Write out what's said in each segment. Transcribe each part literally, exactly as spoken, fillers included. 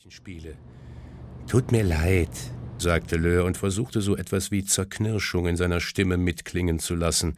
Leichenspiele. »Tut mir leid«, sagte Löhr und versuchte so etwas wie Zerknirschung in seiner Stimme mitklingen zu lassen.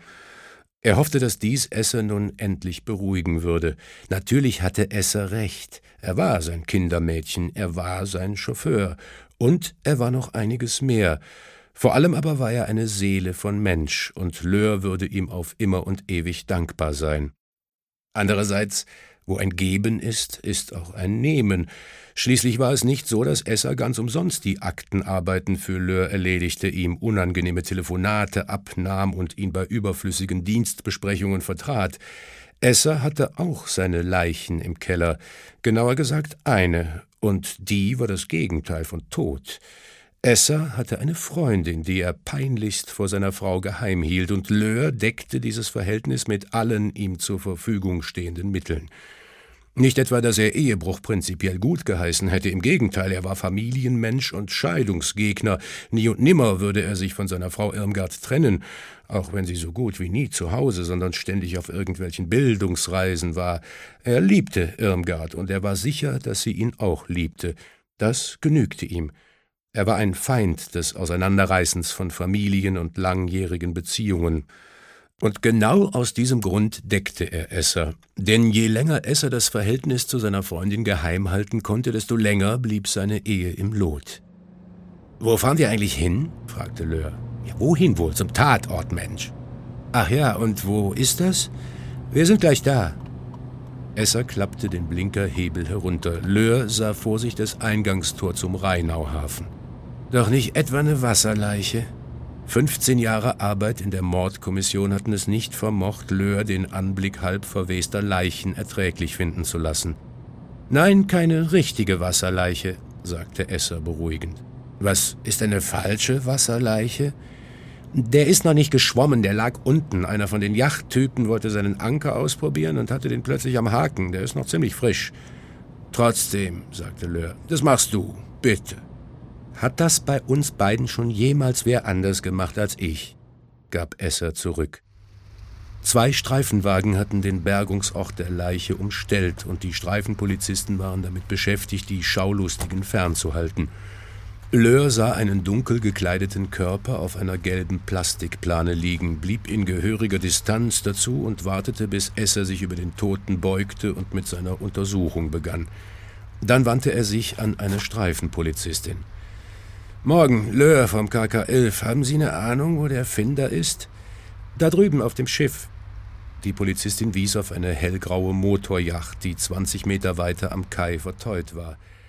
Er hoffte, dass dies Esser nun endlich beruhigen würde. Natürlich hatte Esser recht. Er war sein Kindermädchen, er war sein Chauffeur. Und er war noch einiges mehr. Vor allem aber war er eine Seele von Mensch, und Löhr würde ihm auf immer und ewig dankbar sein. Andererseits, wo ein Geben ist, ist auch ein Nehmen. Schließlich war es nicht so, dass Esser ganz umsonst die Aktenarbeiten für Löhr erledigte, ihm unangenehme Telefonate abnahm und ihn bei überflüssigen Dienstbesprechungen vertrat. Esser hatte auch seine Leichen im Keller, genauer gesagt eine, und die war das Gegenteil von Tod. Esser hatte eine Freundin, die er peinlichst vor seiner Frau geheim hielt, und Löhr deckte dieses Verhältnis mit allen ihm zur Verfügung stehenden Mitteln. Nicht etwa, dass er Ehebruch prinzipiell gut geheißen hätte, im Gegenteil, er war Familienmensch und Scheidungsgegner. Nie und nimmer würde er sich von seiner Frau Irmgard trennen, auch wenn sie so gut wie nie zu Hause, sondern ständig auf irgendwelchen Bildungsreisen war. Er liebte Irmgard, und er war sicher, dass sie ihn auch liebte. Das genügte ihm. Er war ein Feind des Auseinanderreißens von Familien und langjährigen Beziehungen. Und genau aus diesem Grund deckte er Esser. Denn je länger Esser das Verhältnis zu seiner Freundin geheim halten konnte, desto länger blieb seine Ehe im Lot. »Wo fahren wir eigentlich hin?« fragte Löhr. »Ja, wohin wohl? Zum Tatort, Mensch.« »Ach ja, und wo ist das?« »Wir sind gleich da.« Esser klappte den Blinkerhebel herunter. Löhr sah vor sich das Eingangstor zum Rheinauhafen. »Doch nicht etwa eine Wasserleiche?« Fünfzehn Jahre Arbeit in der Mordkommission hatten es nicht vermocht, Löhr den Anblick halb verwester Leichen erträglich finden zu lassen. »Nein, keine richtige Wasserleiche«, sagte Esser beruhigend. »Was ist eine falsche Wasserleiche?« »Der ist noch nicht geschwommen, der lag unten. Einer von den Yachttypen wollte seinen Anker ausprobieren und hatte den plötzlich am Haken. Der ist noch ziemlich frisch.« »Trotzdem«, sagte Löhr, »das machst du, bitte.« »Hat das bei uns beiden schon jemals wer anders gemacht als ich?«, gab Esser zurück. Zwei Streifenwagen hatten den Bergungsort der Leiche umstellt, und die Streifenpolizisten waren damit beschäftigt, die Schaulustigen fernzuhalten. Löhr sah einen dunkel gekleideten Körper auf einer gelben Plastikplane liegen, blieb in gehöriger Distanz dazu und wartete, bis Esser sich über den Toten beugte und mit seiner Untersuchung begann. Dann wandte er sich an eine Streifenpolizistin. »Morgen, Löhr vom K K elf. Haben Sie eine Ahnung, wo der Finder ist?« »Da drüben auf dem Schiff.« Die Polizistin wies auf eine hellgraue Motorjacht, die zwanzig Meter weiter am Kai verteut war.